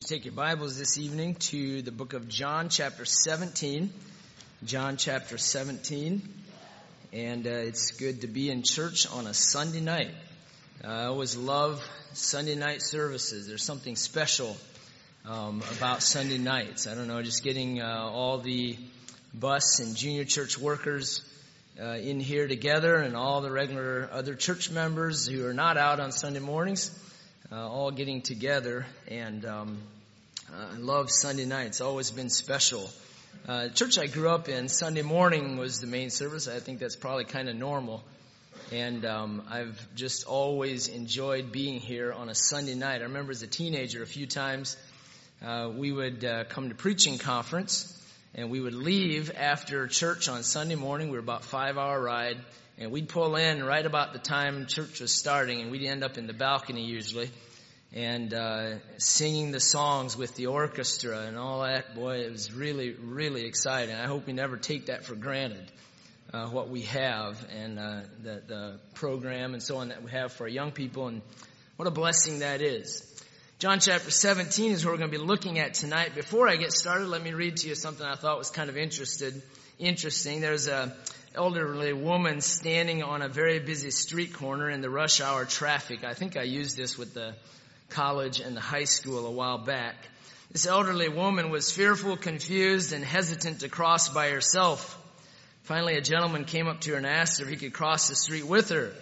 Take your Bibles this evening to the book of John chapter 17. John chapter 17. And it's good to be in church on a Sunday night. I always love Sunday night services. There's something special about Sunday nights. I don't know, just getting all the bus and junior church workers in here together and all the regular other church members who are not out on Sunday mornings, all getting together. And I love Sunday night. It's always been special. The church I grew up in, Sunday morning was the main service. I think that's probably kind of normal. And I've just always enjoyed being here on a Sunday night. I remember as a teenager a few times we would come to preaching conference, and we would leave after church on Sunday morning. We were about a 5-hour ride, and we'd pull in right about the time church was starting, and we'd end up in the balcony usually, and singing the songs with the orchestra and all that. Boy, it was really, really exciting. I hope we never take that for granted, what we have and the program and so on that we have for our young people, and what a blessing that is. John chapter 17 is what we're going to be looking at tonight. Before I get started, let me read to you something I thought was kind of interesting. There's an elderly woman standing on a very busy street corner in the rush hour traffic. I think I used this with the college and the high school a while back. This elderly woman was fearful, confused, and hesitant to cross by herself. Finally, a gentleman came up to her and asked her if he could cross the street with her.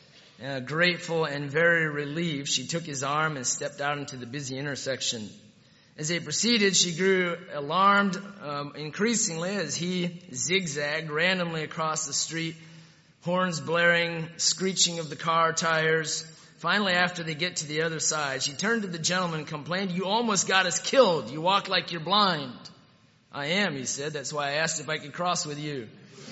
Grateful and very relieved, she took his arm and stepped out into the busy intersection. As they proceeded, she grew alarmed increasingly as he zigzagged randomly across the street, horns blaring, screeching of the car tires. Finally, after they get to the other side, she turned to the gentleman and complained, "You almost got us killed. You walk like you're blind." "I am," he said. "That's why I asked if I could cross with you."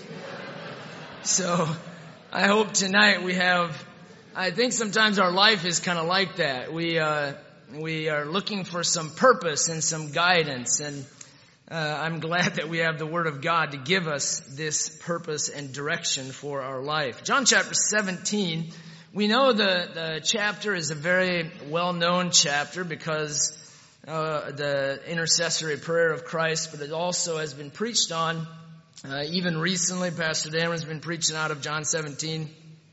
So I hope tonight I think sometimes our life is kind of like that. We are looking for some purpose and some guidance, and I'm glad that we have the Word of God to give us this purpose and direction for our life. John chapter 17, we know the chapter is a very well-known chapter because the intercessory prayer of Christ, but it also has been preached on even recently. Pastor Dan has been preaching out of John 17.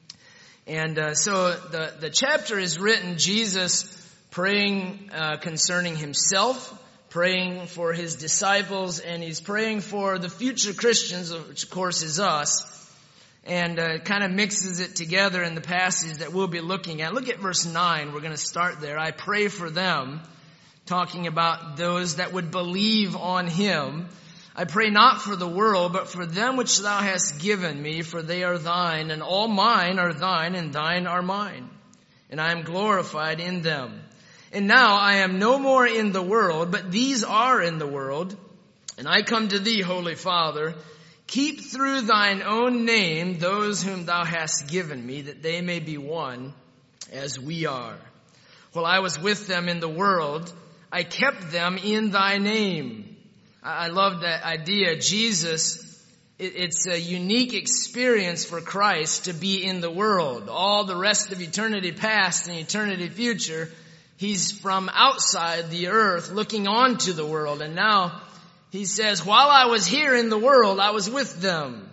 And so the chapter is written, Jesus praying concerning himself, praying for his disciples, and he's praying for the future Christians, which of course is us, and kind of mixes it together in the passage that we'll be looking at. Look at verse 9. We're going to start there. "I pray for them," talking about those that would believe on him. "I pray not for the world, but for them which thou hast given me, for they are thine, and all mine are thine, and thine are mine. And I am glorified in them. And now I am no more in the world, but these are in the world. And I come to thee, Holy Father, keep through thine own name those whom thou hast given me, that they may be one as we are. While I was with them in the world, I kept them in thy name." I love that idea. Jesus, it's a unique experience for Christ to be in the world. All the rest of eternity past and eternity future, he's from outside the earth looking onto the world. And now he says, while I was here in the world, I was with them.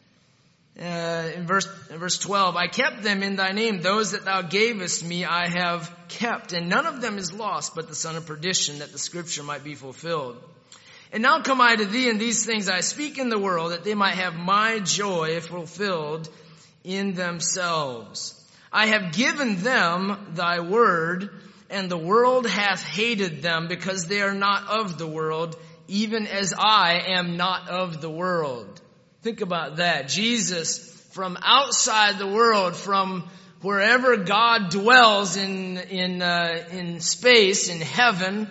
In verse 12, "I kept them in thy name. Those that thou gavest me I have kept. And none of them is lost, but the son of perdition, that the scripture might be fulfilled. And now come I to thee, and these things I speak in the world, that they might have my joy fulfilled in themselves. I have given them thy word, and the world hath hated them, because they are not of the world, even as I am not of the world." Think about that. Jesus, from outside the world, from wherever God dwells in space, in heaven,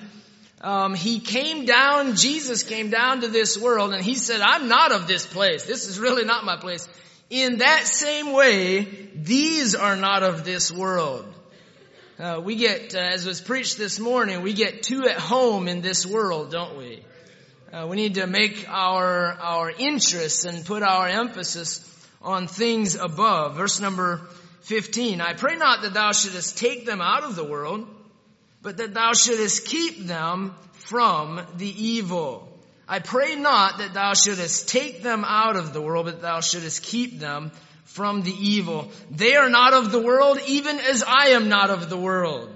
Jesus came down to this world, and he said, "I'm not of this place. This is really not my place." In that same way, these are not of this world. We get, as was preached this morning, we get too at home in this world, don't we? We need to make our interests and put our emphasis on things above. Verse number 15, "I pray not that thou shouldest take them out of the world, but that thou shouldest keep them from the evil. I pray not that thou shouldest take them out of the world, but thou shouldest keep them from the evil. They are not of the world, even as I am not of the world.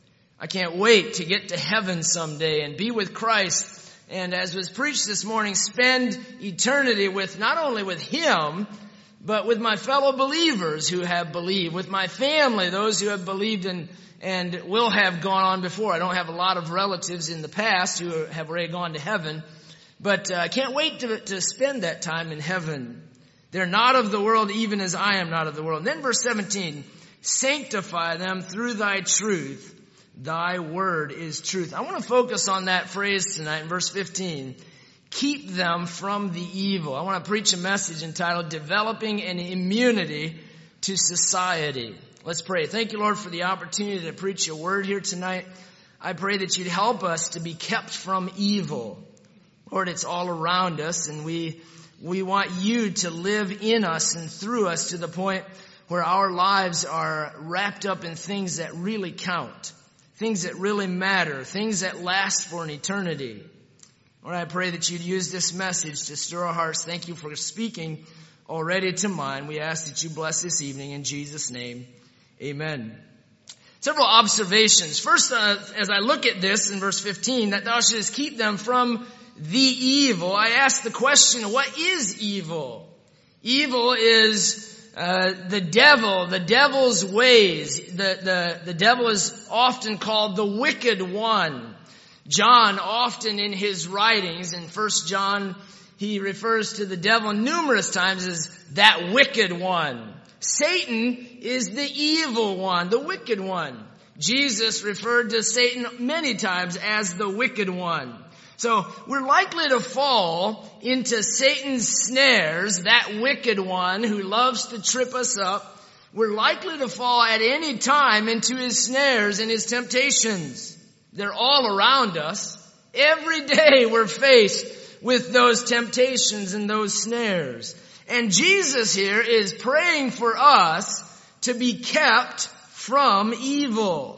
I can't wait to get to heaven someday and be with Christ. And as was preached this morning, spend eternity with, not only with Him, but with my fellow believers who have believed, with my family, those who have believed and will have gone on before. I don't have a lot of relatives in the past who have already gone to heaven, but I can't wait to spend that time in heaven. They're not of the world, even as I am not of the world. And then verse 17, sanctify them through thy truth. Thy word is truth. I want to focus on that phrase tonight in verse 15. Keep them from the evil. I want to preach a message entitled Developing an Immunity to Society. Let's pray. Thank you, Lord, for the opportunity to preach your word here tonight. I pray that you'd help us to be kept from evil. Lord, it's all around us, and we want you to live in us and through us to the point where our lives are wrapped up in things that really count, things that really matter, things that last for an eternity. Lord, I pray that you'd use this message to stir our hearts. Thank you for speaking already to mine. We ask that you bless this evening in Jesus' name. Amen. Several observations. First, as I look at this in verse 15, that thou shouldest keep them from the evil, I ask the question, what is evil? Evil is the devil, the devil's ways. The devil is often called the wicked one. John often in his writings, in 1 John, he refers to the devil numerous times as that wicked one. Satan is the evil one, the wicked one. Jesus referred to Satan many times as the wicked one. So we're likely to fall into Satan's snares, that wicked one who loves to trip us up. We're likely to fall at any time into his snares and his temptations. They're all around us. Every day we're faced with those temptations and those snares. And Jesus here is praying for us to be kept from evil.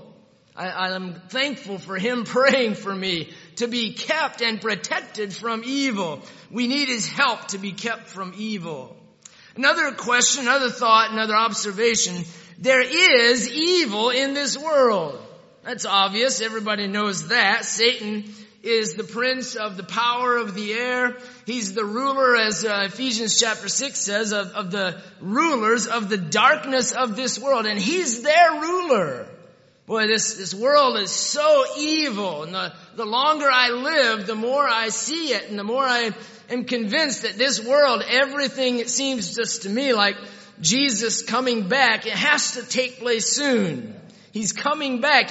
I'm thankful for him praying for me to be kept and protected from evil. We need his help to be kept from evil. Another question, another thought, another observation. There is evil in this world. That's obvious. Everybody knows that. Satan is the prince of the power of the air. He's the ruler, as Ephesians chapter 6 says, of the rulers of the darkness of this world. And he's their ruler. Boy, this world is so evil. And the longer I live, the more I see it. And the more I am convinced that this world, everything, it seems just to me like Jesus coming back, it has to take place soon. He's coming back.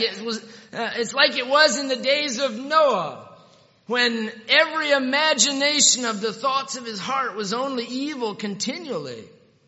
It's like it was in the days of Noah, when every imagination of the thoughts of his heart was only evil continually.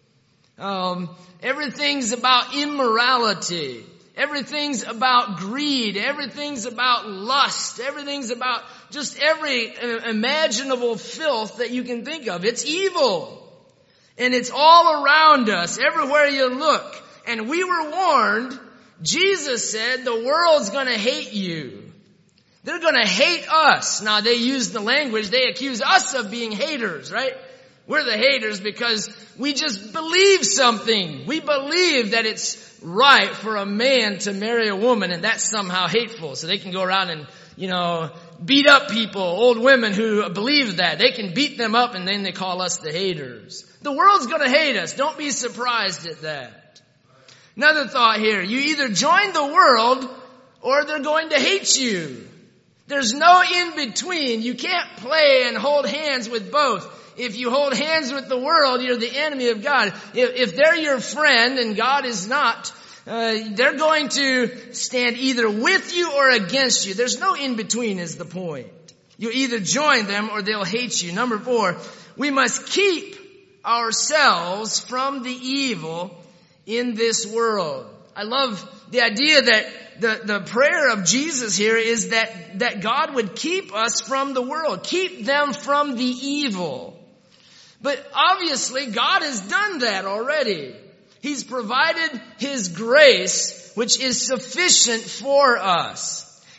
Everything's about immorality. Everything's about greed. Everything's about lust. Everything's about just every imaginable filth that you can think of. It's evil. And it's all around us, everywhere you look. And we were warned. Jesus said the world's going to hate you. They're going to hate us. Now they use the language, they accuse us of being haters, right? We're the haters because we just believe something. We believe that it's right for a man to marry a woman, and that's somehow hateful. So they can go around and, beat up people, old women who believe that. They can beat them up and then they call us the haters. The world's going to hate us. Don't be surprised at that. Another thought here. You either join the world or they're going to hate you. There's no in between. You can't play and hold hands with both. If you hold hands with the world, you're the enemy of God. If they're your friend and God is not, they're going to stand either with you or against you. There's no in between is the point. You either join them or they'll hate you. Number 4, we must keep ourselves from the evil in this world. I love the idea that the prayer of Jesus here is that God would keep us from the world, keep them from the evil. But obviously God has done that already. He's provided His grace, which is sufficient for us.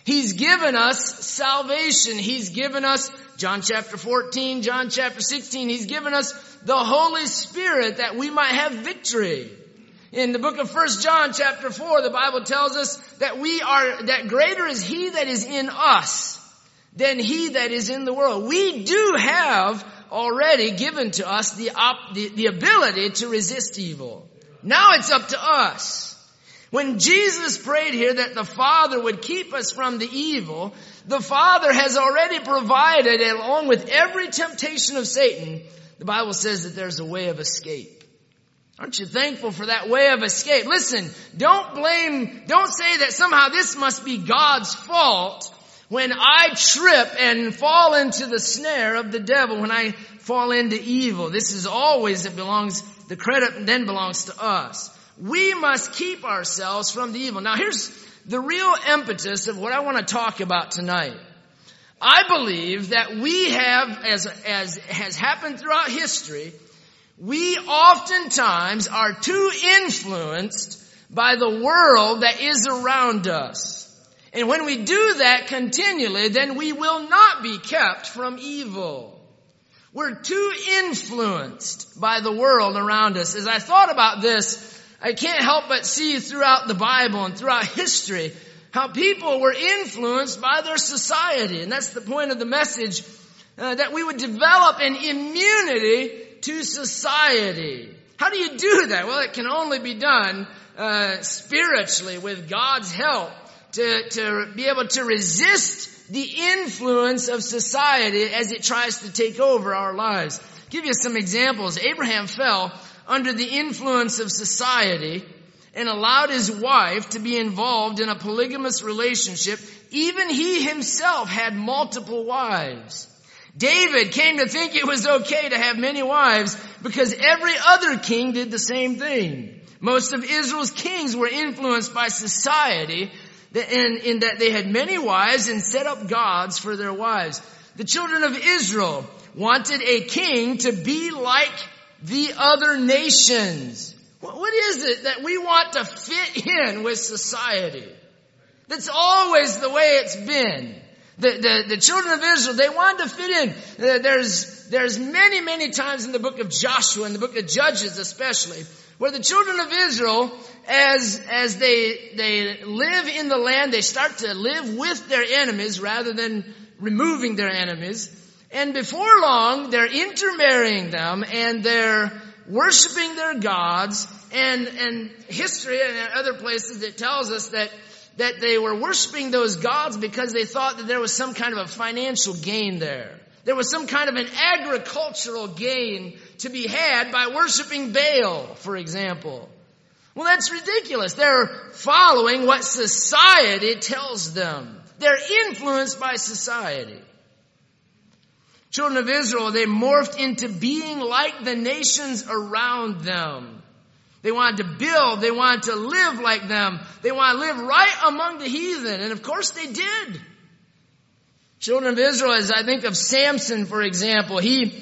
He's given us salvation. He's given us, John chapter 14, John chapter 16, He's given us the Holy Spirit that we might have victory. In the book of 1 John chapter 4, the Bible tells us that greater is He that is in us than he that is in the world. We do have already given to us the ability to resist evil. Now it's up to us. When Jesus prayed here that the Father would keep us from the evil, the Father has already provided, along with every temptation of Satan, the Bible says that there's a way of escape. Aren't you thankful for that way of escape? Listen, don't say that somehow this must be God's fault when I trip and fall into the snare of the devil, when I fall into evil. This is always the credit then belongs to us. We must keep ourselves from the evil. Now here's the real impetus of what I want to talk about tonight. I believe that we have, as has happened throughout history, we oftentimes are too influenced by the world that is around us. And when we do that continually, then we will not be kept from evil. We're too influenced by the world around us. As I thought about this, I can't help but see throughout the Bible and throughout history how people were influenced by their society. And that's the point of the message, that we would develop an immunity to society. How do you do that? Well, it can only be done spiritually with God's help to be able to resist the influence of society as it tries to take over our lives. I'll give you some examples. Abraham fell under the influence of society and allowed his wife to be involved in a polygamous relationship. Even he himself had multiple wives. David came to think it was okay to have many wives because every other king did the same thing. Most of Israel's kings were influenced by society in that they had many wives and set up gods for their wives. The children of Israel wanted a king to be like the other nations. What is it that we want to fit in with society? That's always the way it's been. The children of Israel, they wanted to fit in. There's many times in the book of Joshua, in the book of Judges especially, where the children of Israel, as they live in the land, they start to live with their enemies rather than removing their enemies. And before long, they're intermarrying them and they're worshiping their gods. And history and other places, it tells us that they were worshiping those gods because they thought that there was some kind of a financial gain there. There was some kind of an agricultural gain to be had by worshiping Baal, for example. Well, that's ridiculous. They're following what society tells them. They're influenced by society. Children of Israel, they morphed into being like the nations around them. They wanted to build. They wanted to live like them. They wanted to live right among the heathen. And of course they did. Children of Israel, as I think of Samson, for example,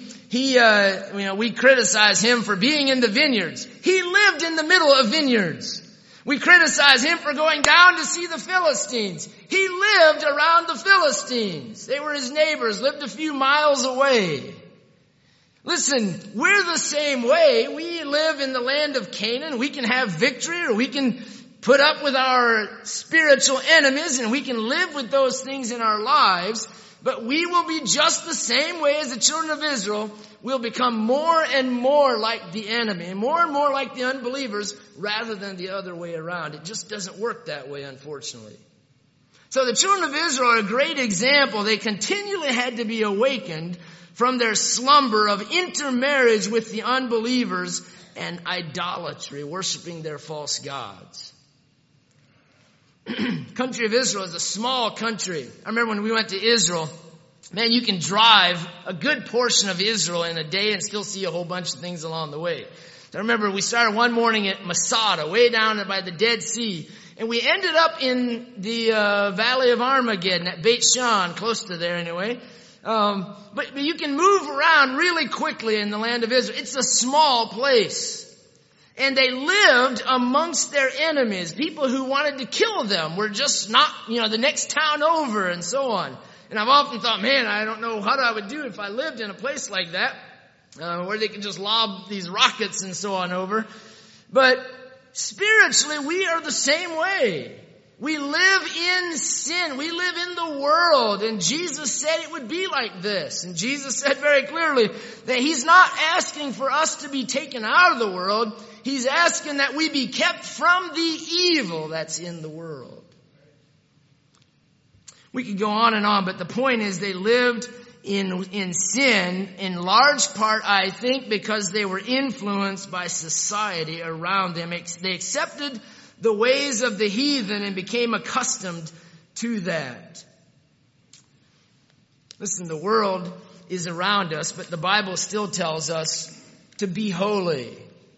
we criticize him for being in the vineyards. He lived in the middle of vineyards. We criticize him for going down to see the Philistines. He lived around the Philistines. They were his neighbors, lived a few miles away. Listen, we're the same way. We live in the land of Canaan. We can have victory, or we can put up with our spiritual enemies, and we can live with those things in our lives. But we will be just the same way as the children of Israel. We'll become more and more like the enemy, and more like the unbelievers, rather than the other way around. It just doesn't work that way, unfortunately. So the children of Israel are a great example. They continually had to be awakened from their slumber of intermarriage with the unbelievers and idolatry, worshiping their false gods. Country of Israel is a small country. I remember when we went to Israel, man, you can drive a good portion of Israel in a day and still see a whole bunch of things along the way. I remember we started one morning at Masada, way down by the Dead Sea, and we ended up in the Valley of Armageddon at Beit Shan, close to there anyway. But you can move around really quickly in the land of Israel. It's a small place. And they lived amongst their enemies. People who wanted to kill them were just not, the next town over and so on. And I've often thought, man, I don't know what I would do if I lived in a place like that, where they could just lob these rockets and so on over. But spiritually, we are the same way. We live in sin. We live in the world. And Jesus said it would be like this. And Jesus said very clearly that He's not asking for us to be taken out of the world. He's asking that we be kept from the evil that's in the world. We could go on and on, but the point is they lived in sin in large part, I think, because they were influenced by society around them. They accepted the ways of the heathen and became accustomed to that. Listen, the world is around us, but the Bible still tells us to be holy.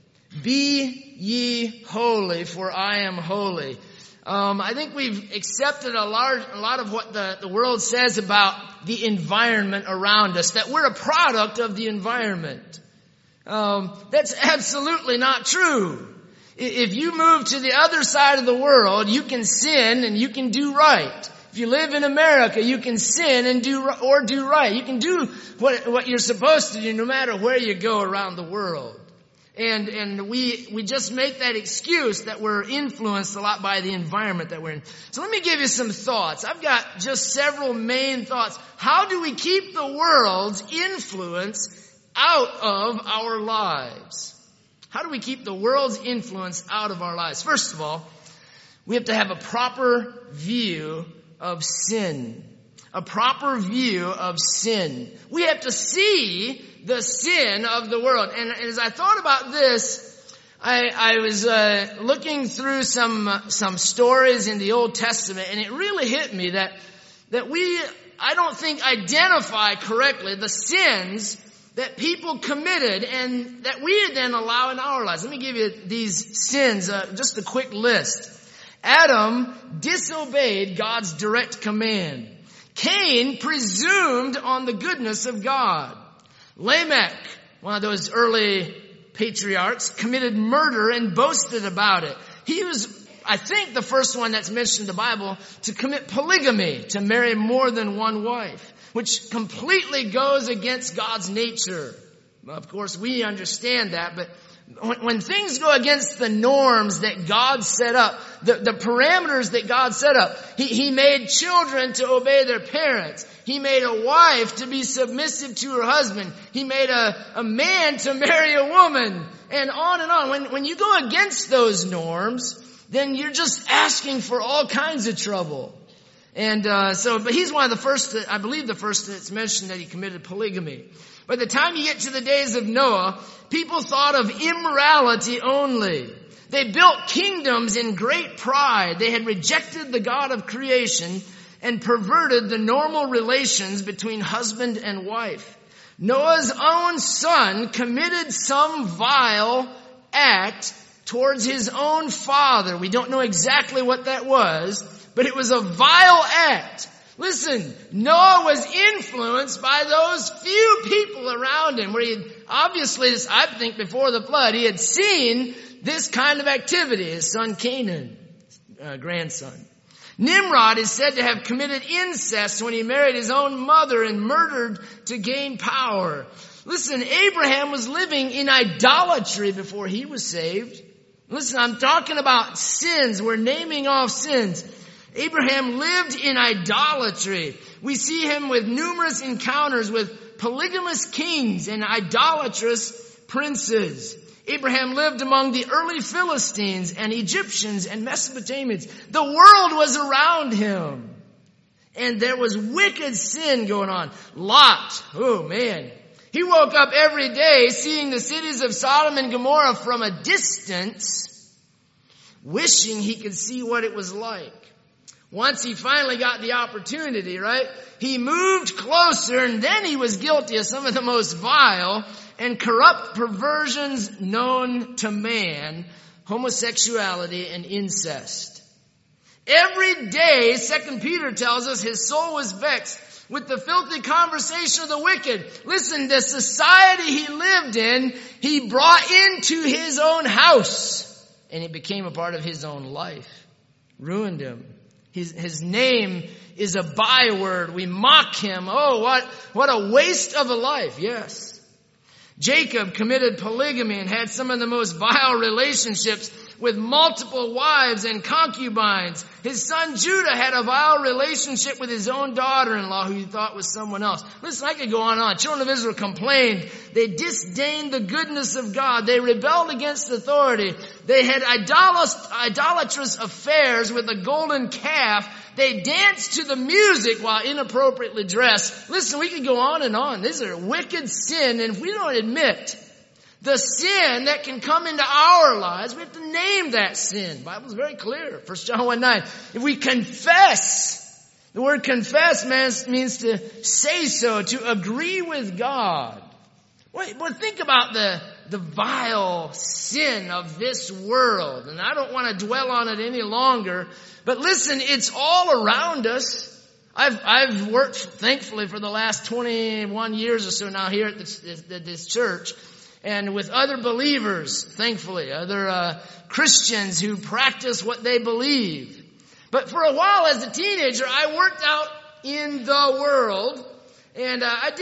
Be ye holy, for I am holy. I think we've accepted a lot of what the world says about the environment around us, that we're a product of the environment. That's absolutely not true. If you move to the other side of the world, you can sin and you can do right. If you live in America, you can sin and do right. You can do what you're supposed to do no matter where you go around the world. And we just make that excuse that we're influenced a lot by the environment that we're in. So let me give you some thoughts. I've got just several main thoughts. How do we keep the world's influence out of our lives? How do we keep the world's influence out of our lives? First of all, we have to have a proper view of sin. A proper view of sin. We have to see the sin of the world. And as I thought about this, I was looking through some stories in the Old Testament, and it really hit me that I don't think identify correctly the sins that people committed and that we then allow in our lives. Let me give you these sins, just a quick list. Adam disobeyed God's direct command. Cain presumed on the goodness of God. Lamech, one of those early patriarchs, committed murder and boasted about it. He was, I think, the first one that's mentioned in the Bible to commit polygamy, to marry more than one wife, which completely goes against God's nature. Of course, we understand that, but when things go against the norms that God set up, the parameters that God set up, He made children to obey their parents. He made a wife to be submissive to her husband. He made a man to marry a woman, and on and on. When you go against those norms, then you're just asking for all kinds of trouble. And but he's one of the first, I believe the first that's mentioned that he committed polygamy. By the time you get to the days of Noah, people thought of immorality only. They built kingdoms in great pride. They had rejected the God of creation and perverted the normal relations between husband and wife. Noah's own son committed some vile act towards his own father. We don't know exactly what that was, but it was a vile act. Listen, Noah was influenced by those few people around him, where he had, obviously, I think before the flood, he had seen this kind of activity. His son Canaan, grandson. Nimrod is said to have committed incest when he married his own mother and murdered to gain power. Listen, Abraham was living in idolatry before he was saved. Listen, I'm talking about sins. We're naming off sins. Abraham lived in idolatry. We see him with numerous encounters with polygamous kings and idolatrous princes. Abraham lived among the early Philistines and Egyptians and Mesopotamians. The world was around him. And there was wicked sin going on. Lot, oh man. He woke up every day seeing the cities of Sodom and Gomorrah from a distance, wishing he could see what it was like. Once he finally got the opportunity, right? He moved closer, and then he was guilty of some of the most vile and corrupt perversions known to man, homosexuality and incest. Every day, 2 Peter tells us, his soul was vexed. with the filthy conversation of the wicked. Listen, the society he lived in, he brought into his own house. And it became a part of his own life. Ruined him. His name is a byword. We mock him. Oh, what a waste of a life. Yes. Jacob committed polygamy and had some of the most vile relationships with multiple wives and concubines. His son Judah had a vile relationship with his own daughter-in-law who he thought was someone else. Listen, I could go on and on. Children of Israel complained. They disdained the goodness of God. They rebelled against authority. They had idolatrous affairs with a golden calf. They danced to the music while inappropriately dressed. Listen, we could go on and on. These are wicked sin, and if we don't admit the sin that can come into our lives, we have to name that sin. The Bible's very clear. 1 John 1:9. If we confess, the word confess means to say so, to agree with God. Well, think about the vile sin of this world. And I don't want to dwell on it any longer. But listen, it's all around us. I've worked, thankfully, for the last 21 years or so now here at this church. And with other believers, thankfully, other Christians who practice what they believe. But for a while as a teenager, I worked out in the world. And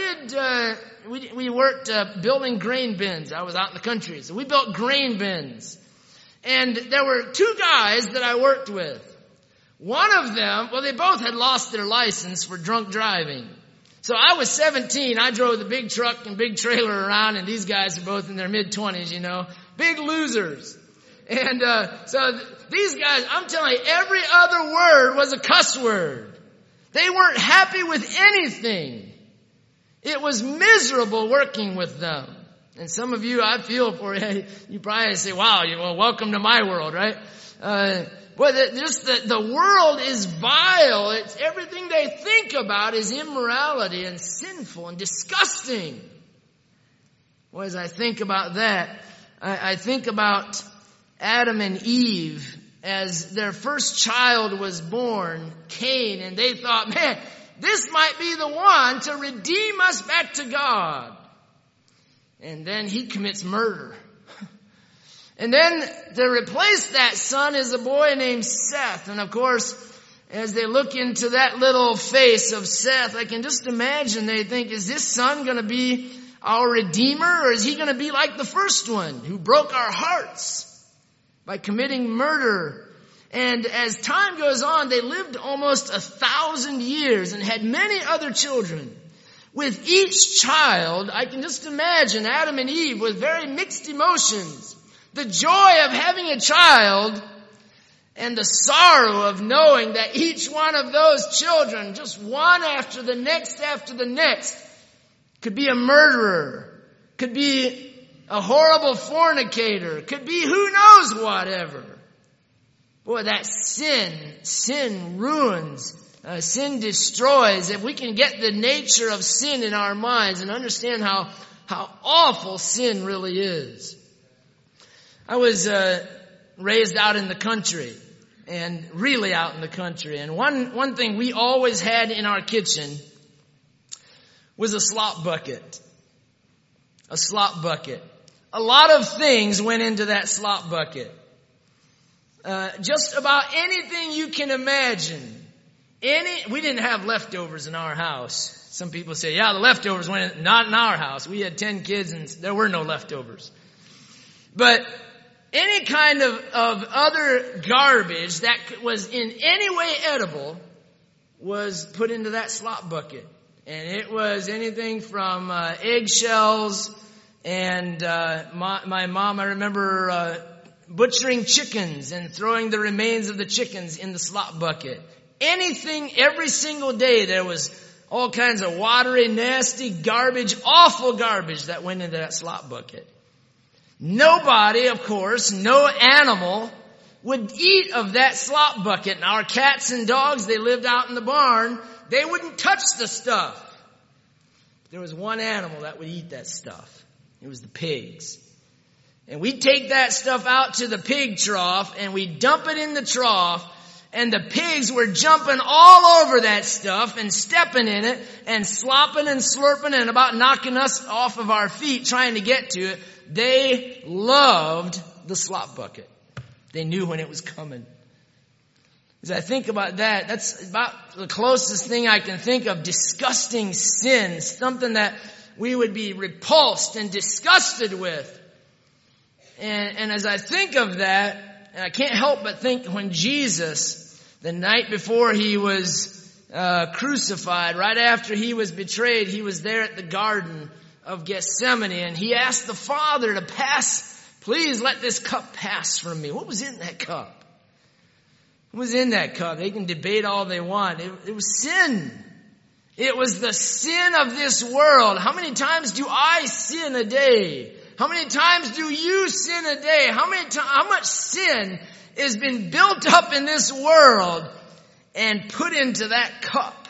we worked building grain bins. I was out in the country. So we built grain bins. And there were two guys that I worked with. One of them, well, they both had lost their license for drunk driving. So I was 17. I drove the big truck and big trailer around, and these guys are both in their mid-20s, you know. Big losers. And so these guys, I'm telling you, every other word was a cuss word. They weren't happy with anything. It was miserable working with them. And some of you, I feel for you, you probably say, wow, well, welcome to my world, right? The world is vile. It's everything they think about is immorality and sinful and disgusting. Well, as I think about that, I think about Adam and Eve as their first child was born, Cain, and they thought, man, this might be the one to redeem us back to God. And then he commits murder. And then to replace that son is a boy named Seth. And of course, as they look into that little face of Seth, I can just imagine they think, is this son going to be our redeemer, or is he going to be like the first one who broke our hearts by committing murder? And as time goes on, they lived almost 1,000 years and had many other children. With each child, I can just imagine Adam and Eve with very mixed emotions. The joy of having a child and the sorrow of knowing that each one of those children, just one after the next, could be a murderer, could be a horrible fornicator, could be who knows whatever. Boy, that sin ruins, sin destroys. If we can get the nature of sin in our minds and understand how awful sin really is. I was raised out in the country, and really out in the country. And one thing we always had in our kitchen was a slop bucket. A slop bucket. A lot of things went into that slop bucket. Just about anything you can imagine. We didn't have leftovers in our house. Some people say, yeah, the leftovers went in. Not in our house. We had 10 kids and there were no leftovers. But any kind of other garbage that was in any way edible was put into that slop bucket. And it was anything from eggshells and my mom, I remember butchering chickens and throwing the remains of the chickens in the slop bucket. Anything, every single day, there was all kinds of watery, nasty garbage, awful garbage that went into that slop bucket. Nobody, of course, no animal would eat of that slop bucket. And our cats and dogs, they lived out in the barn, they wouldn't touch the stuff. There was one animal that would eat that stuff. It was the pigs. And we'd take that stuff out to the pig trough and we'd dump it in the trough. And the pigs were jumping all over that stuff and stepping in it and slopping and slurping and about knocking us off of our feet trying to get to it. They loved the slop bucket. They knew when it was coming. As I think about that, that's about the closest thing I can think of disgusting sin, something that we would be repulsed and disgusted with. And as I think of that, I can't help but think when Jesus, the night before he was crucified, right after he was betrayed, he was there at the Garden of Gethsemane, and he asked the Father to please let this cup pass from me. What was in that cup? What was in that cup? They can debate all they want. It was sin. It was the sin of this world. How many times do I sin a day? How many times do you sin a day? How much sin has been built up in this world and put into that cup?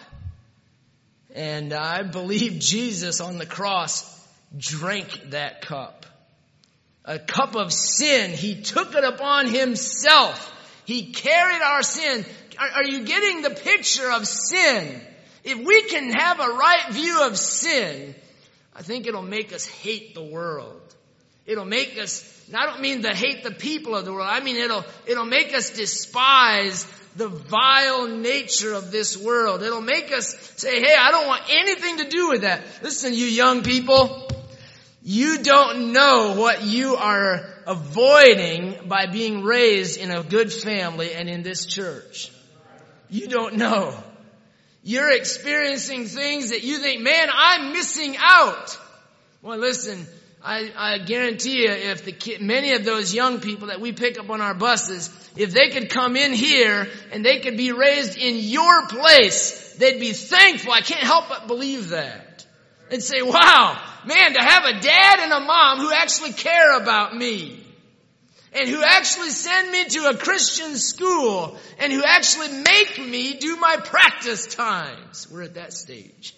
And I believe Jesus on the cross drank that cup. A cup of sin. He took it upon himself. He carried our sin. Are you getting the picture of sin? If we can have a right view of sin, I think it'll make us hate the world. It'll make us, and I don't mean to hate the people of the world. I mean it'll make us despise the vile nature of this world. It'll make us say, hey, I don't want anything to do with that. Listen, you young people, you don't know what you are avoiding by being raised in a good family and in this church. You don't know. You're experiencing things that you think, man, I'm missing out. Well, listen, I guarantee you, if many of those young people that we pick up on our buses, if they could come in here and they could be raised in your place, they'd be thankful. I can't help but believe that. They'd say, wow, man, to have a dad and a mom who actually care about me and who actually send me to a Christian school and who actually make me do my practice times. We're at that stage.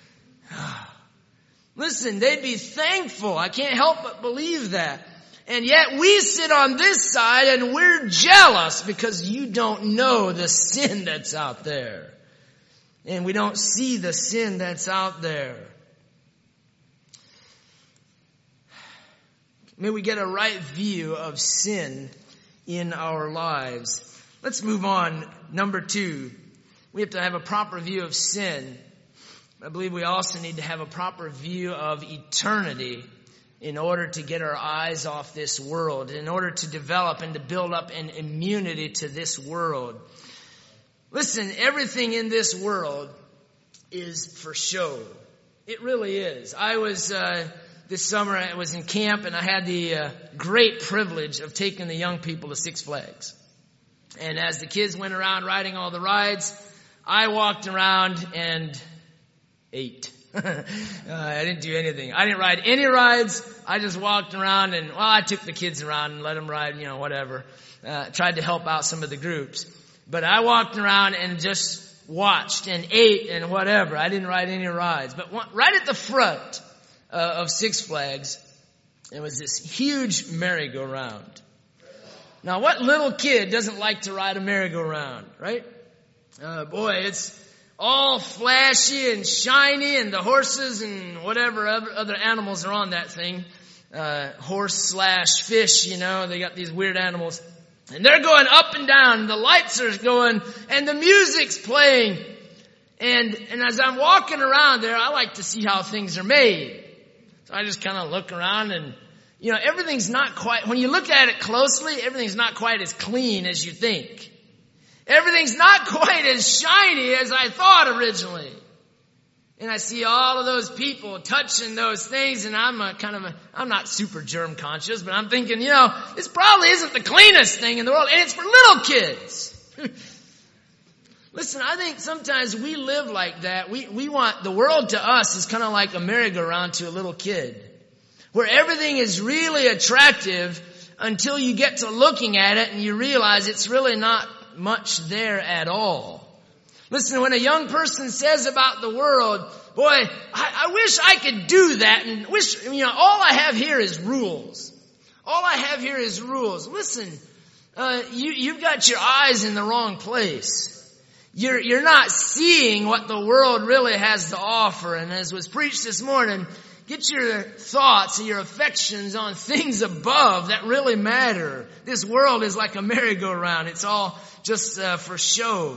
Listen, they'd be thankful. I can't help but believe that. And yet we sit on this side and we're jealous because you don't know the sin that's out there. And we don't see the sin that's out there. May we get a right view of sin in our lives. Let's move on. Number 2, we have to have a proper view of sin. I believe we also need to have a proper view of eternity in order to get our eyes off this world, in order to develop and to build up an immunity to this world. Listen, everything in this world is for show. It really is. I was, this summer I was in camp and I had the great privilege of taking the young people to Six Flags. And as the kids went around riding all the rides, I walked around and ate. I didn't do anything. I didn't ride any rides. I just walked around and, I took the kids around and let them ride, whatever. Tried to help out some of the groups. But I walked around and just watched and ate and whatever. I didn't ride any rides. But right at the front of Six Flags, there was this huge merry-go-round. Now, what little kid doesn't like to ride a merry-go-round, right? Boy, it's all flashy and shiny, and the horses and whatever other animals are on that thing. Horse/fish, they got these weird animals. And they're going up and down, and the lights are going, and the music's playing. And as I'm walking around there, I like to see how things are made. So I just kind of look around and, everything's not quite, when you look at it closely, everything's not quite as clean as you think. Everything's not quite as shiny as I thought originally. And I see all of those people touching those things, and I'm not super germ conscious, but I'm thinking, this probably isn't the cleanest thing in the world, and it's for little kids. Listen, I think sometimes we live like that. We want, the world to us is kind of like a merry-go-round to a little kid, where everything is really attractive until you get to looking at it and you realize it's really not much there at all. Listen, when a young person says about the world, boy, I wish I could do that, and wish, all I have here is rules. All I have here is rules. Listen, you've got your eyes in the wrong place. You're not seeing what the world really has to offer. And as was preached this morning, get your thoughts and your affections on things above that really matter. This world is like a merry-go-round. It's all just for show.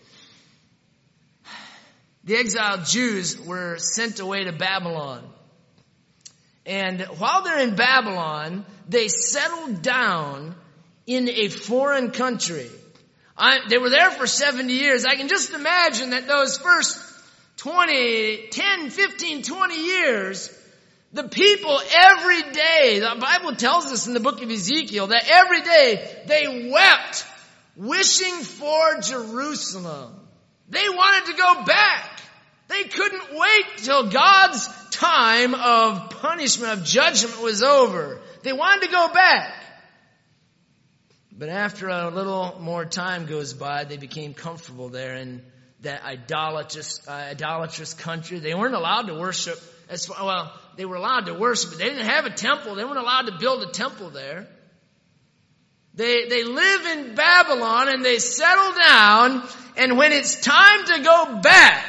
The exiled Jews were sent away to Babylon. And while they're in Babylon, they settled down in a foreign country. They were there for 70 years. I can just imagine that those first 10, 15, 20 years, the people every day, the Bible tells us in the book of Ezekiel that every day they wept, wishing for Jerusalem. They wanted to go back. They couldn't wait till God's time of punishment, of judgment was over. They wanted to go back. But after a little more time goes by, they became comfortable there in that idolatrous country. They weren't allowed to worship. They were allowed to worship, but they didn't have a temple. They weren't allowed to build a temple there. They live in Babylon and they settle down. And when it's time to go back,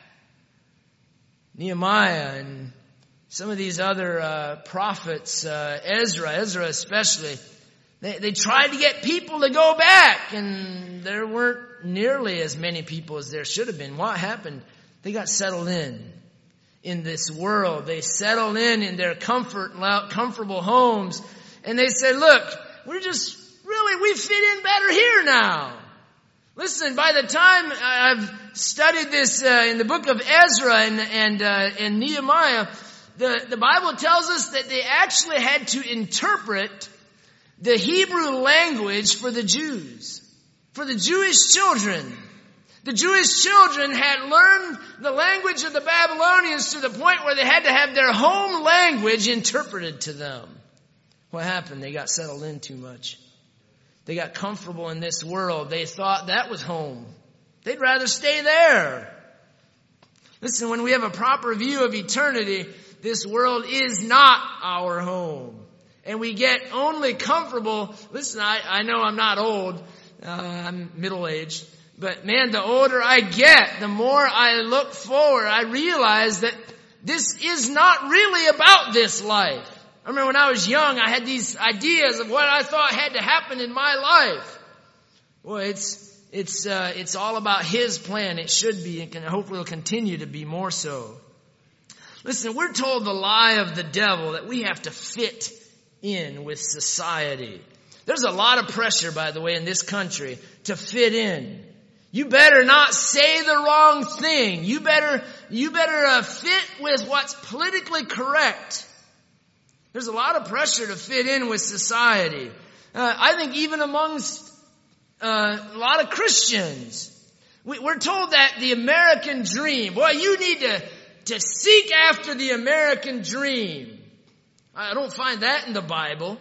Nehemiah and some of these other prophets, Ezra especially, they tried to get people to go back, and there weren't nearly as many people as there should have been. What happened? They got settled in this world. They settled in their comfortable homes, and they said, look, we fit in better here now. Listen, by the time I've studied this in the book of Ezra and Nehemiah, the Bible tells us that they actually had to interpret the Hebrew language for the Jews, for the Jewish children. The Jewish children had learned the language of the Babylonians to the point where they had to have their home language interpreted to them. What happened? They got settled in too much. They got comfortable in this world. They thought that was home. They'd rather stay there. Listen, when we have a proper view of eternity, this world is not our home. And we get only comfortable. Listen, I know I'm not old. I'm middle-aged. But man, the older I get, the more I look forward. I realize that this is not really about this life. I remember when I was young, I had these ideas of what I thought had to happen in my life. Well, it's all about His plan. It should be, and hopefully will continue to be more so. Listen, we're told the lie of the devil that we have to fit in with society. There's a lot of pressure, by the way, in this country to fit in. You better not say the wrong thing. You better fit with what's politically correct. There's a lot of pressure to fit in with society. I think even amongst a lot of Christians, we're told that the American dream, boy, you need to seek after the American dream. I don't find that in the Bible.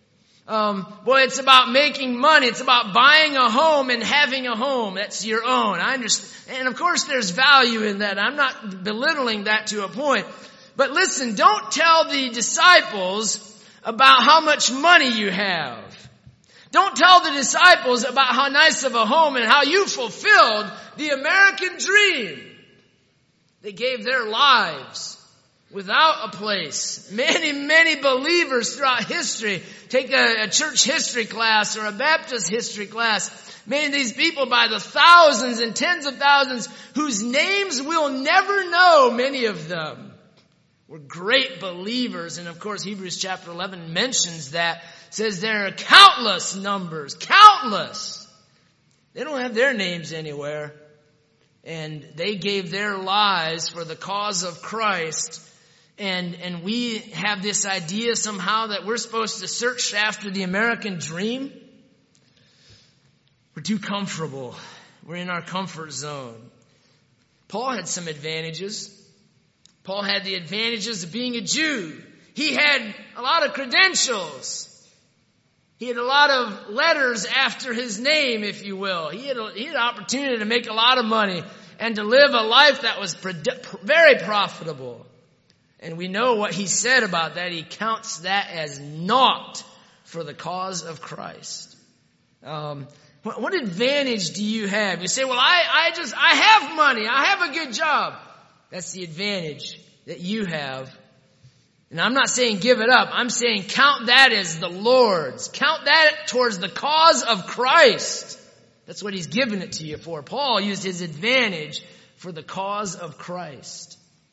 Boy, it's about making money. It's about buying a home and having a home that's your own. I understand. And of course there's value in that. I'm not belittling that to a point. But listen, don't tell the disciples about how much money you have. Don't tell the disciples about how nice of a home and how you fulfilled the American dream. They gave their lives without a place. Many believers throughout history, take a church history class or a Baptist history class, many of these people by the thousands and tens of thousands whose names we'll never know, many of them were great believers. And of course, Hebrews chapter 11 mentions that, says there are countless numbers, countless. They don't have their names anywhere. And they gave their lives for the cause of Christ. And we have this idea somehow that we're supposed to search after the American dream. We're too comfortable. We're in our comfort zone. Paul had some advantages. Paul had the advantages of being a Jew. He had a lot of credentials. He had a lot of letters after his name, if you will. He had an opportunity to make a lot of money and to live a life that was very profitable. And we know what he said about that. He counts that as naught for the cause of Christ. What advantage do you have? You say, well, I have money. I have a good job. That's the advantage that you have. And I'm not saying give it up. I'm saying count that as the Lord's. Count that towards the cause of Christ. That's what He's given it to you for. Paul used his advantage for the cause of Christ.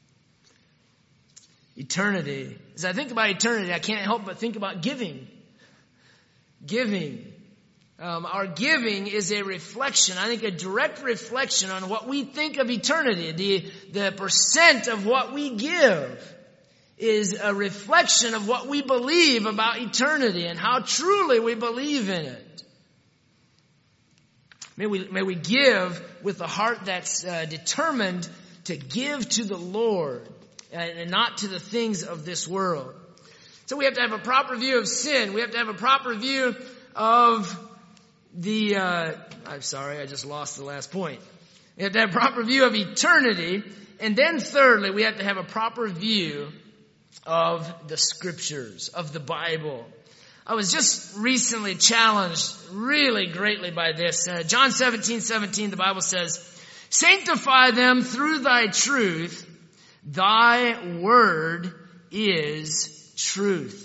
Eternity. As I think about eternity, I can't help but think about giving. Giving. Our giving is a reflection, I think a direct reflection on what we think of eternity. The percent of what we give is a reflection of what we believe about eternity and how truly we believe in it. May we give with a heart that's determined to give to the Lord and not to the things of this world. So we have to have a proper view of sin. We have to have a proper view of I'm sorry, I just lost the last point. We have to have a proper view of eternity. And then thirdly, we have to have a proper view of the Scriptures, of the Bible. I was just recently challenged really greatly by this. John 17:17, the Bible says, "Sanctify them through thy truth. Thy word is truth."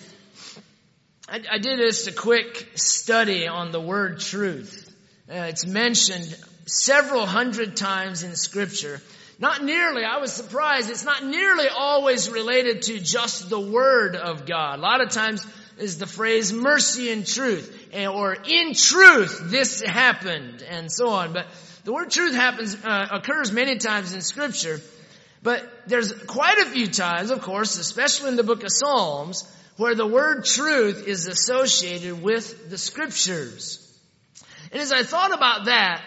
I did just a quick study on the word truth. It's mentioned several hundred times in Scripture. Not nearly, I was surprised, it's not nearly always related to just the Word of God. A lot of times is the phrase mercy and truth, or in truth this happened, and so on. But the word truth occurs many times in Scripture. But there's quite a few times, of course, especially in the book of Psalms, where the word truth is associated with the Scriptures. And as I thought about that,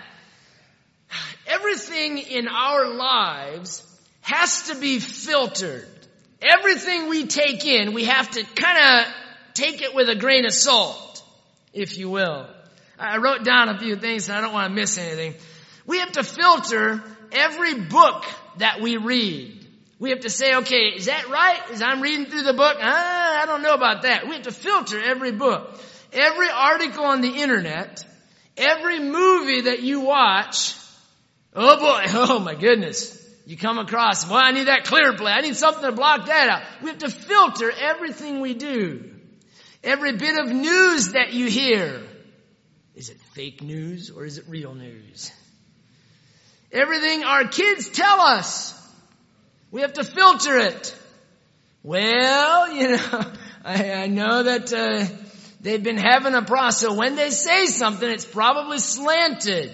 everything in our lives has to be filtered. Everything we take in, we have to kind of take it with a grain of salt, if you will. I wrote down a few things and I don't want to miss anything. We have to filter every book that we read. We have to say, okay, is that right? As I'm reading through the book, I don't know about that. We have to filter every book. Every article on the internet, every movie that you watch. Oh boy, oh my goodness. You come across, well, I need that clear play. I need something to block that out. We have to filter everything we do. Every bit of news that you hear. Is it fake news or is it real news? Everything our kids tell us. We have to filter it. Well, I know that they've been having a process. So when they say something, it's probably slanted.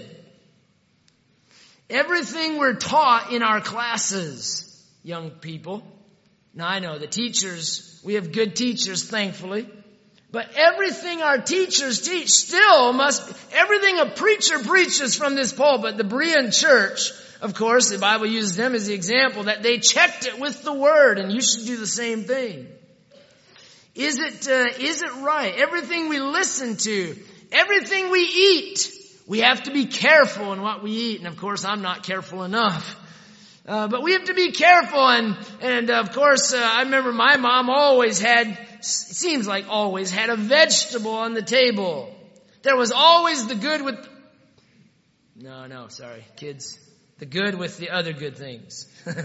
Everything we're taught in our classes, young people. Now I know the teachers, we have good teachers, thankfully. But everything our teachers teach still everything a preacher preaches from this pulpit, the Berean church, of course, the Bible uses them as the example that they checked it with the Word, and you should do the same thing. Is it right? Everything we listen to, everything we eat, we have to be careful in what we eat. And of course, I'm not careful enough. But we have to be careful. And of course, I remember my mom always had a vegetable on the table. There was always the good with, sorry, kids. The good with the other good things.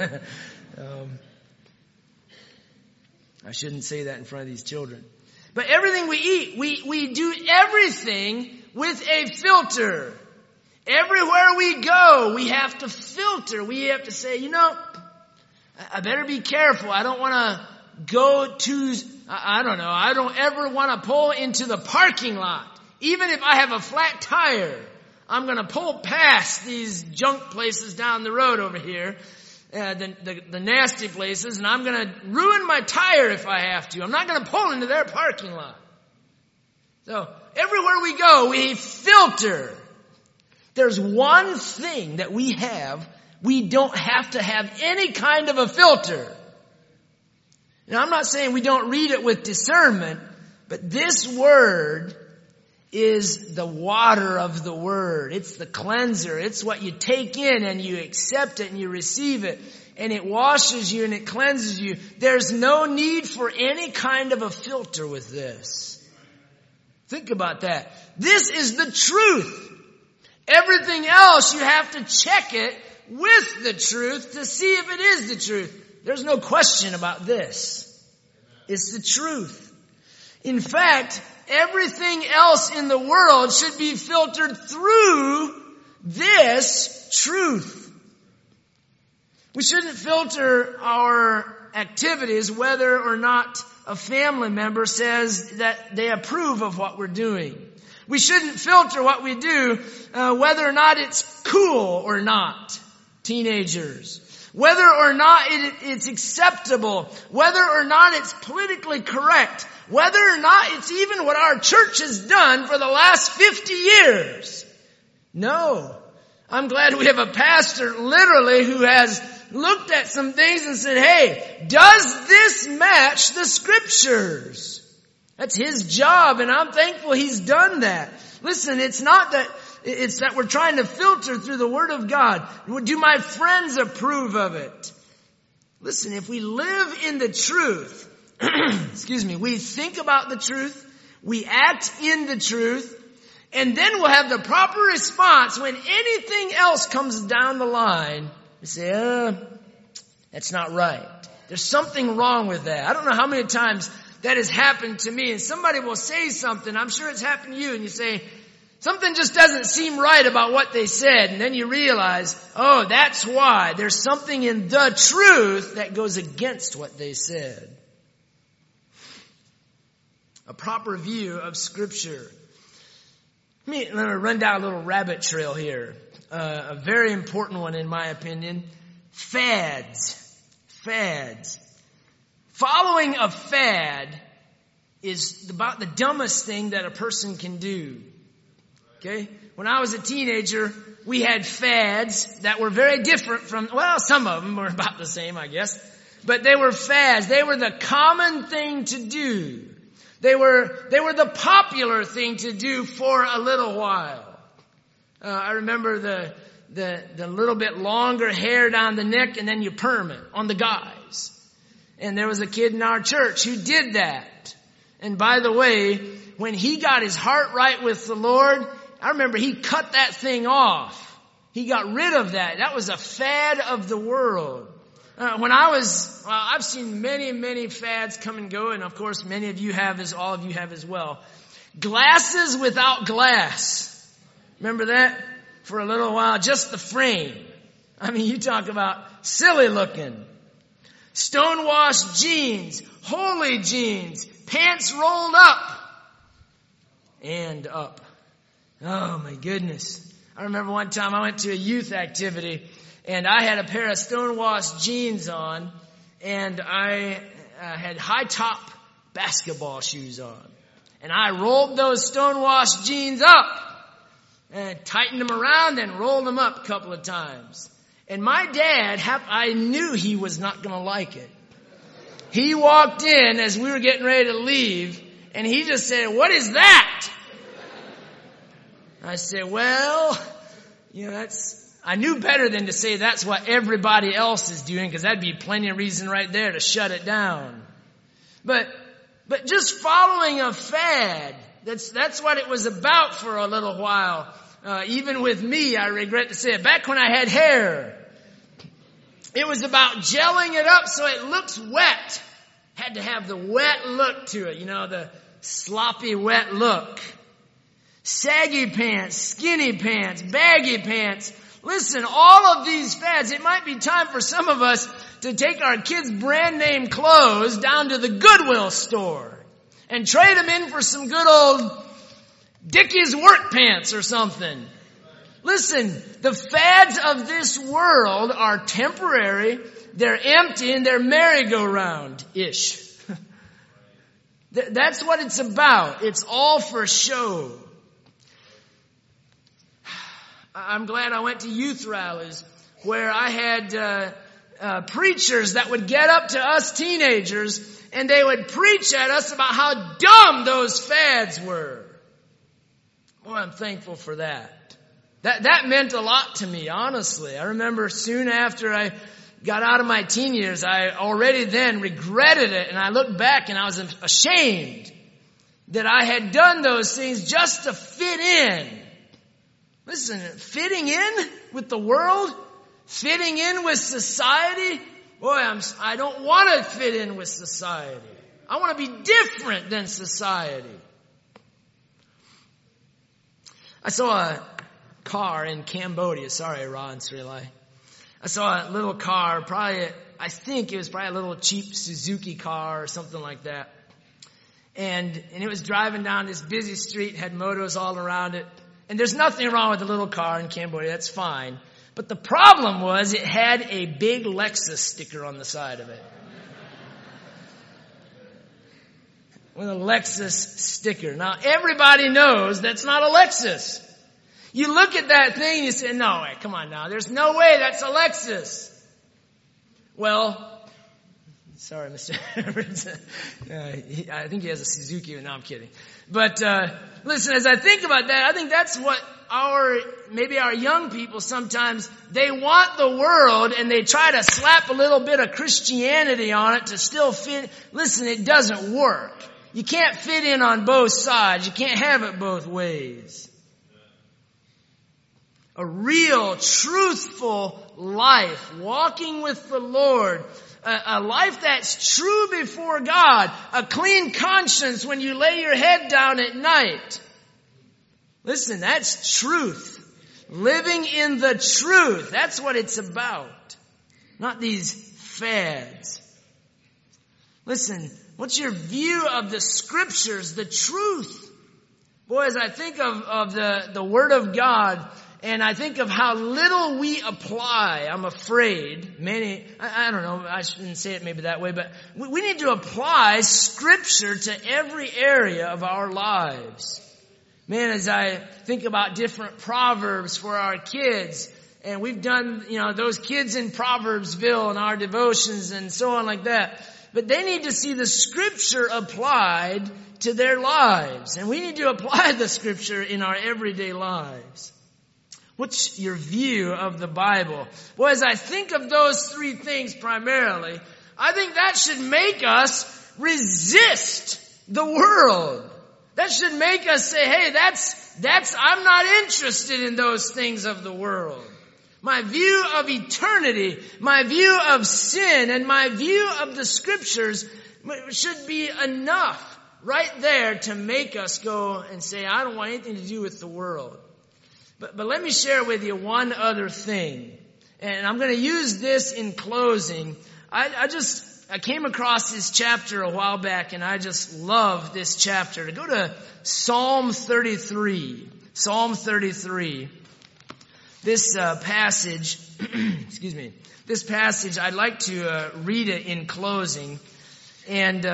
I shouldn't say that in front of these children. But everything we eat, we do everything with a filter. Everywhere we go, we have to filter. We have to say, I better be careful. I don't want to go to, I don't ever want to pull into the parking lot. Even if I have a flat tire, I'm going to pull past these junk places down the road over here, the nasty places, and I'm going to ruin my tire if I have to. I'm not going to pull into their parking lot. So everywhere we go, we filter. There's one thing that we don't have to have any kind of a filter. Now, I'm not saying we don't read it with discernment, but this word is the water of the Word. It's the cleanser. It's what you take in and you accept it and you receive it. And it washes you and it cleanses you. There's no need for any kind of a filter with this. Think about that. This is the truth. Everything else, you have to check it with the truth to see if it is the truth. There's no question about this. It's the truth. In fact, everything else in the world should be filtered through this truth. We shouldn't filter our activities whether or not a family member says that they approve of what we're doing. We shouldn't filter what we do whether or not it's cool or not, teenagers. Whether or not it's acceptable, whether or not it's politically correct, whether or not it's even what our church has done for the last 50 years. No. I'm glad we have a pastor literally who has looked at some things and said, hey, does this match the scriptures? That's his job, and I'm thankful he's done that. Listen, it's that we're trying to filter through the Word of God. Do my friends approve of it? Listen, if we live in the truth, we think about the truth, we act in the truth, and then we'll have the proper response when anything else comes down the line. We say, that's not right. There's something wrong with that. I don't know how many times that has happened to me, and somebody will say something, I'm sure it's happened to you, and you say, something just doesn't seem right about what they said, and then you realize, that's why. There's something in the truth that goes against what they said. A proper view of Scripture. Let me run down a little rabbit trail here. A very important one in my opinion. Fads. Following a fad is about the dumbest thing that a person can do. Okay? When I was a teenager, we had fads that were very different from, some of them were about the same, I guess. But they were fads. They were the common thing to do. They were the popular thing to do for a little while. I remember the little bit longer hair down the neck and then you perm it on the guys. And there was a kid in our church who did that. And by the way, when he got his heart right with the Lord, I remember he cut that thing off. He got rid of that. That was a fad of the world. I've seen many fads come and go, and of course many of you have, all of you have as well. Glasses without glass. Remember that? For a little while, just the frame. I mean, you talk about silly looking. Stonewashed jeans, holy jeans, pants rolled up and up. Oh my goodness. I remember one time I went to a youth activity and I had a pair of stonewashed jeans on and I had high top basketball shoes on. And I rolled those stonewashed jeans up and tightened them around and rolled them up a couple of times. And my dad, I knew he was not going to like it. He walked in as we were getting ready to leave and he just said, "What is that?" I said, I knew better than to say that's what everybody else is doing, because that'd be plenty of reason right there to shut it down. But just following a fad, that's what it was about for a little while. Even with me, I regret to say it, back when I had hair, it was about gelling it up so it looks wet. Had to have the wet look to it, the sloppy wet look. Saggy pants, skinny pants, baggy pants. Listen, all of these fads, it might be time for some of us to take our kids' brand name clothes down to the Goodwill store and trade them in for some good old Dickies work pants or something. Listen, the fads of this world are temporary, they're empty, and they're merry-go-round-ish. That's what it's about. It's all for show. I'm glad I went to youth rallies where I had preachers that would get up to us teenagers and they would preach at us about how dumb those fads were. Boy, I'm thankful for that. That meant a lot to me, honestly. I remember soon after I got out of my teen years, I already then regretted it, and I looked back and I was ashamed that I had done those things just to fit in. Listen, fitting in with the world, fitting in with society. Boy, I don't want to fit in with society. I want to be different than society. I saw a car in Cambodia. Sorry, Ron Srilai. I saw a little car, I think it was probably a little cheap Suzuki car or something like that. And it was driving down this busy street, had motos all around it. And there's nothing wrong with the little car in Cambodia, that's fine. But the problem was it had a big Lexus sticker on the side of it. With a Lexus sticker. Now everybody knows that's not a Lexus. You look at that thing and you say, no way, come on now, there's no way that's a Lexus. Well, sorry, Mr. Edwards. I think he has a Suzuki. No, I'm kidding. But listen, as I think about that, I think that's what maybe our young people sometimes, they want the world and they try to slap a little bit of Christianity on it to still fit. Listen, it doesn't work. You can't fit in on both sides. You can't have it both ways. A real, truthful life, walking with the Lord, a life that's true before God, a clean conscience when you lay your head down at night. Listen, that's truth. Living in the truth, that's what it's about. Not these fads. Listen, what's your view of the scriptures, the truth? Boy, as I think of the Word of God, and I think of how little we apply, I'm afraid, I don't know, I shouldn't say it maybe that way, but we need to apply Scripture to every area of our lives. Man, as I think about different Proverbs for our kids, and we've done, those kids in Proverbsville and our devotions and so on like that, but they need to see the Scripture applied to their lives, and we need to apply the Scripture in our everyday lives. What's your view of the Bible? Well, as I think of those three things primarily, I think that should make us resist the world. That should make us say, hey, I'm not interested in those things of the world. My view of eternity, my view of sin, and my view of the Scriptures should be enough right there to make us go and say, I don't want anything to do with the world. But let me share with you one other thing. And I'm going to use this in closing. I came across this chapter a while back, and I just love this chapter. To go to Psalm 33. Psalm 33. This passage, this passage, I'd like to read it in closing. And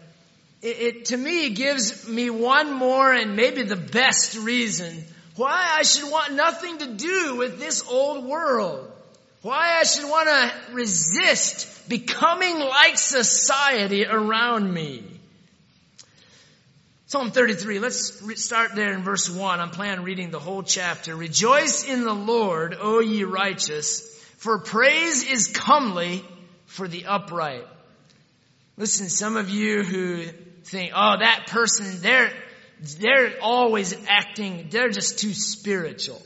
it to me gives me one more and maybe the best reason why I should want nothing to do with this old world. Why I should want to resist becoming like society around me. Psalm 33, let's start there in verse 1. I'm planning on reading the whole chapter. Rejoice in the Lord, O ye righteous, for praise is comely for the upright. Listen, some of you who think, oh, that person, they're always acting, they're just too spiritual.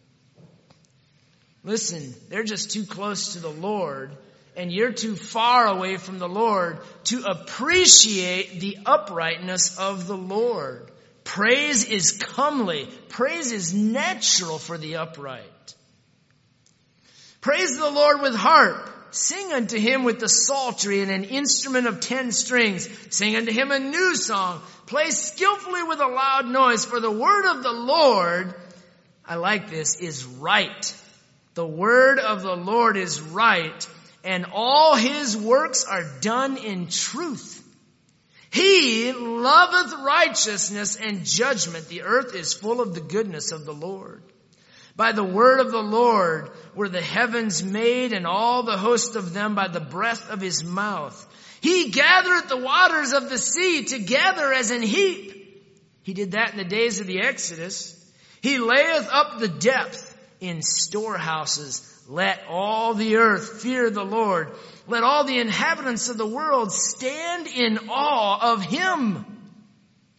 Listen, they're just too close to the Lord, and you're too far away from the Lord to appreciate the uprightness of the Lord. Praise is comely. Praise is natural for the upright. Praise the Lord with harp. Sing unto him with the psaltery and an instrument of 10 strings. Sing unto him a new song. Play skillfully with a loud noise. For the word of the Lord, I like this, is right. The word of the Lord is right, and all his works are done in truth. He loveth righteousness and judgment. The earth is full of the goodness of the Lord. By the word of the Lord were the heavens made, and all the host of them by the breath of his mouth. He gathereth the waters of the sea together as an heap. He did that in the days of the Exodus. He layeth up the depth in storehouses. Let all the earth fear the Lord. Let all the inhabitants of the world stand in awe of him.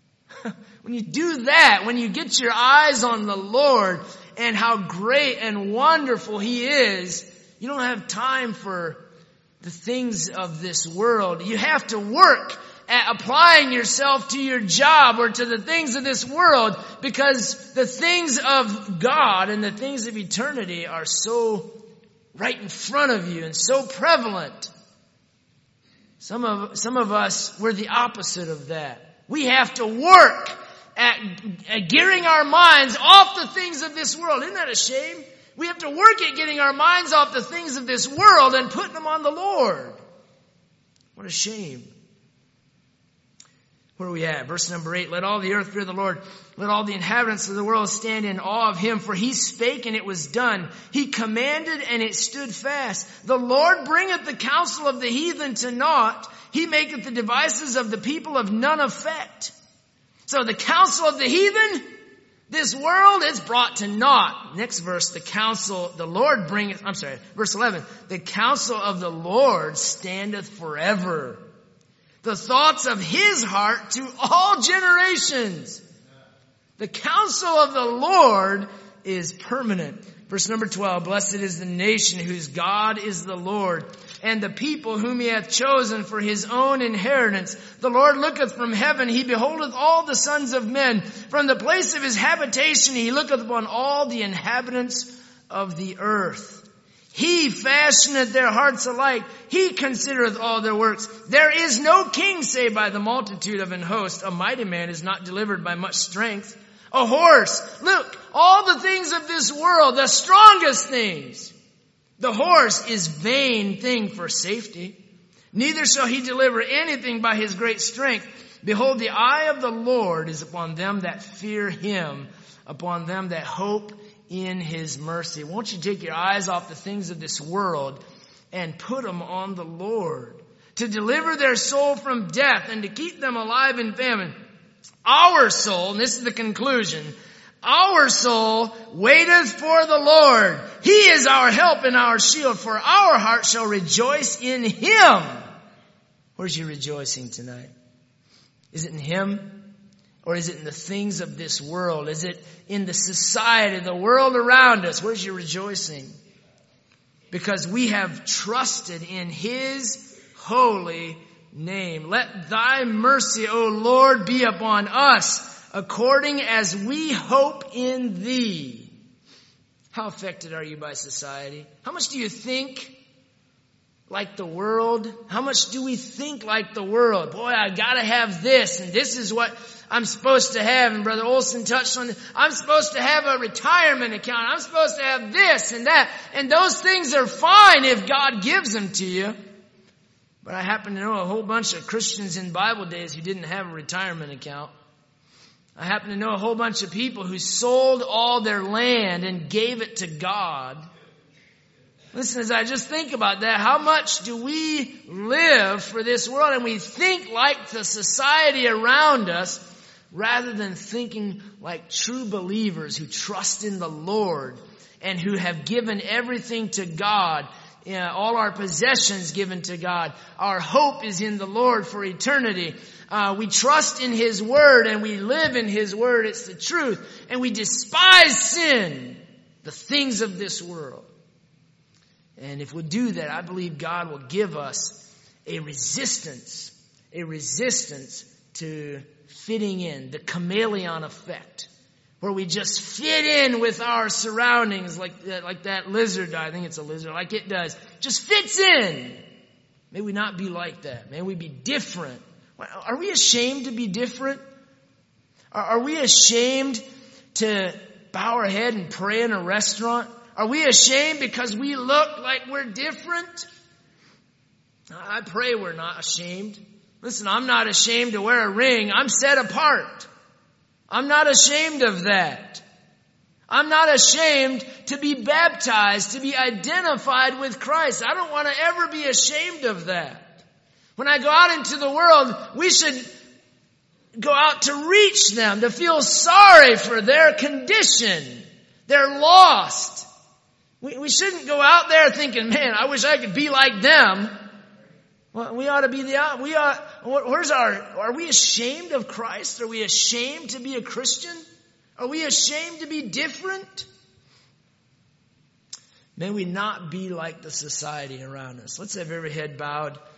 when you do that, when you get your eyes on the Lord and how great and wonderful He is, you don't have time for the things of this world. You have to work at applying yourself to your job or to the things of this world, because the things of God and the things of eternity are so right in front of you and so prevalent. Some of us, we're the opposite of that. We have to work at gearing our minds off the things of this world. Isn't that a shame? We have to work at getting our minds off the things of this world and putting them on the Lord. What a shame. Where are we at? Verse number 8. Let all the earth fear the Lord. Let all the inhabitants of the world stand in awe of Him. For He spake and it was done. He commanded and it stood fast. The Lord bringeth the counsel of the heathen to naught. He maketh the devices of the people of none effect. So the counsel of the heathen, this world, is brought to naught. Next verse, verse 11. The counsel of the Lord standeth forever. The thoughts of His heart to all generations. The counsel of the Lord is permanent. Verse number 12. Blessed is the nation whose God is the Lord, and the people whom He hath chosen for His own inheritance. The Lord looketh from heaven, He beholdeth all the sons of men. From the place of His habitation He looketh upon all the inhabitants of the earth. He fashioneth their hearts alike. He considereth all their works. There is no king save by the multitude of an host. A mighty man is not delivered by much strength. A horse. Look, all the things of this world, the strongest things. The horse is vain thing for safety. Neither shall he deliver anything by his great strength. Behold, the eye of the Lord is upon them that fear Him, upon them that hope in His mercy. Won't you take your eyes off the things of this world and put them on the Lord, to deliver their soul from death and to keep them alive in famine. Our soul, and this is the conclusion, our soul waiteth for the Lord. He is our help and our shield, for our heart shall rejoice in Him. Where's your rejoicing tonight? Is it in Him? Or is it in the things of this world? Is it in the society, the world around us? Where's your rejoicing? Because we have trusted in His holy name. Let Thy mercy, O Lord, be upon us, according as we hope in Thee. How affected are you by society? How much do you think like the world? How much do we think like the world? Boy, I gotta have this, and this is what I'm supposed to have. And Brother Olson touched on this. I'm supposed to have a retirement account. I'm supposed to have this and that. And those things are fine if God gives them to you. But I happen to know a whole bunch of Christians in Bible days who didn't have a retirement account. I happen to know a whole bunch of people who sold all their land and gave it to God. Listen, as I just think about that, how much do we live for this world and we think like the society around us rather than thinking like true believers who trust in the Lord and who have given everything to God, all our possessions given to God. Our hope is in the Lord for eternity. We trust in His Word and we live in His Word. It's the truth. And we despise sin, the things of this world. And if we do that, I believe God will give us a resistance to fitting in, the chameleon effect, where we just fit in with our surroundings like that lizard, I think it's a lizard, like it does, just fits in. May we not be like that. May we be different. Are we ashamed to be different? Are we ashamed to bow our head and pray in a restaurant? Are we ashamed because we look like we're different? I pray we're not ashamed. Listen, I'm not ashamed to wear a ring. I'm set apart. I'm not ashamed of that. I'm not ashamed to be baptized, to be identified with Christ. I don't want to ever be ashamed of that. When I go out into the world, we should go out to reach them, to feel sorry for their condition. They're lost. We shouldn't go out there thinking, man, I wish I could be like them. Well, we ought to be are we ashamed of Christ? Are we ashamed to be a Christian? Are we ashamed to be different? May we not be like the society around us. Let's have every head bowed.